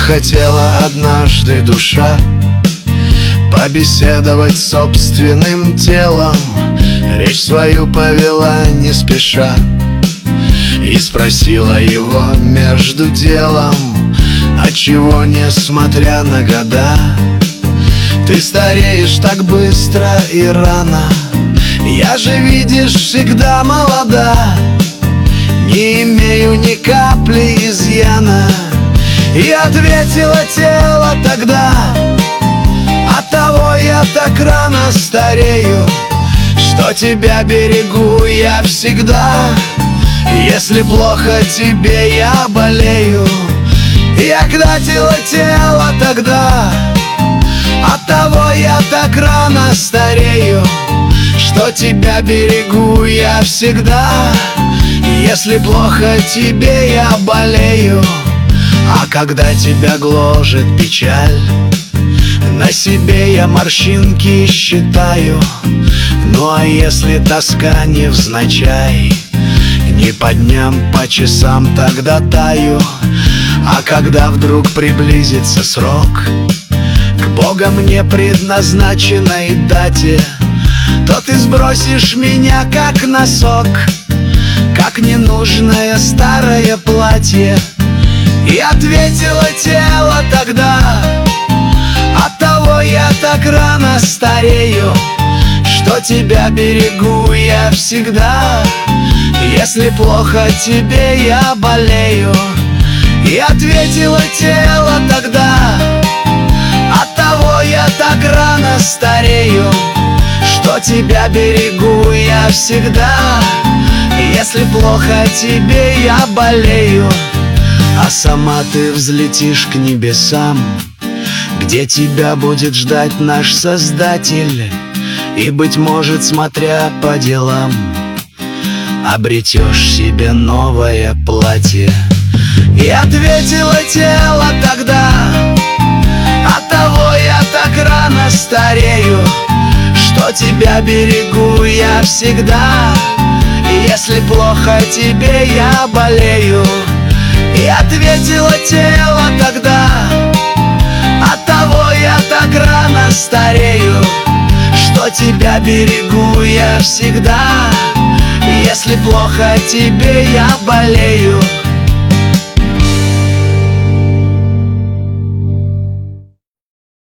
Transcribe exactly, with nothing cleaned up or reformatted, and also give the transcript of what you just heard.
захотела однажды душа побеседовать с собственным телом. Речь свою повела не спеша и спросила его между делом: отчего, несмотря на года, ты стареешь так быстро и рано? Я же, видишь, всегда молода, не имею ни капли изъяна. И ответила тело тогда: оттого я так рано старею, что тебя берегу я всегда. Если плохо тебе, я болею. И когда тело тело тогда: оттого я так рано старею, что тебя берегу я всегда. Если плохо тебе, я болею. А когда тебя гложет печаль, на себе я морщинки считаю. Ну а если тоска невзначай, не по дням, по часам тогда таю. А когда вдруг приблизится срок к Богом мне предназначенной дате, то ты сбросишь меня как носок, как ненужное старое платье. И ответила тело тогда: оттого я так рано старею, что тебя берегу я всегда. Если плохо тебе, я болею. И ответила тело тогда: оттого я так рано старею, что тебя берегу я всегда. Если плохо тебе, я болею. А сама ты взлетишь к небесам, где тебя будет ждать наш Создатель. И, быть может, смотря по делам, обретешь себе новое платье. И ответила тело тогда: оттого я так рано старею, что тебя берегу я всегда. Если плохо тебе, я болею. И ответила тело тогда: оттого я так рано старею, что тебя берегу я всегда. Если плохо тебе, я болею.